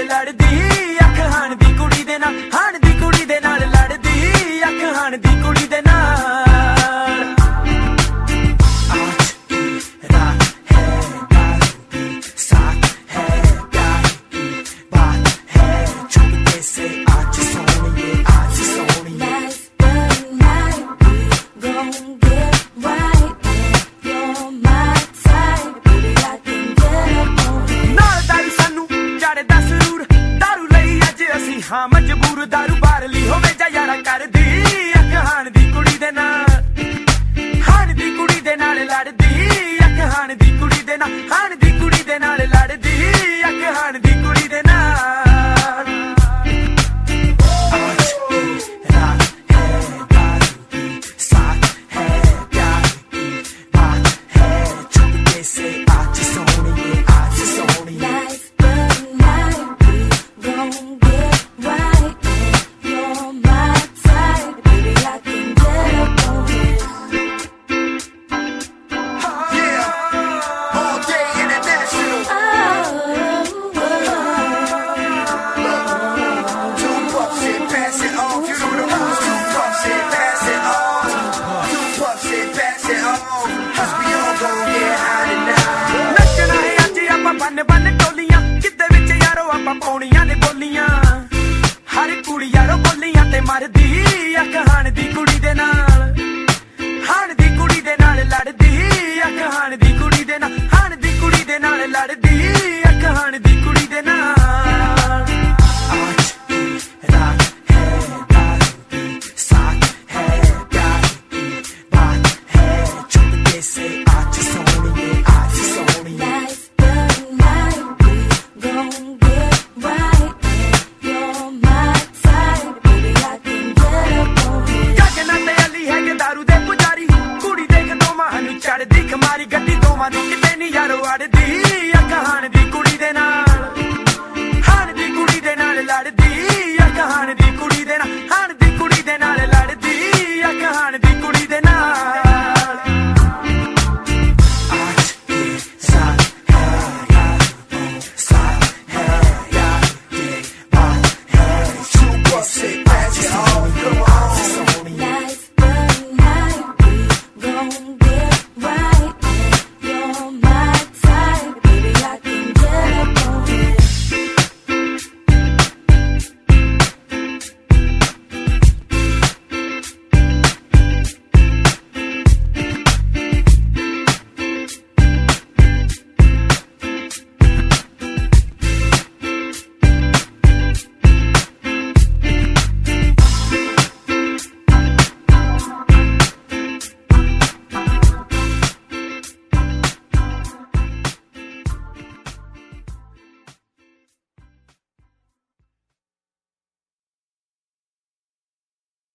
लड़दी अख हाण दी कुड़ी दे नाल हाण दी कुड़ी दे नाल लड़दी अख हाण दी कुड़ी दे नाल आज की रात है दारू की साथ है प्यार की बात है चुपके से आज सोनिए आज सोनिए हाँ मजबूर दारू बार ली होवे जा यारा कर दी अख हाण दी कुड़ी दे नाल हाण दी कुड़ी दे नाल लड़दी अख हाण दी कुड़ी दे नाल हाण दी कुड़ी दे नाल लड़दी अख हाण दी कुड़ी दे नाल आज की रात है दारू की साथ है प्यार की बात है चुपके से आज सोनिए आज सोनिए बन बन टोलियां किते विच यारो आपां पौणियां ने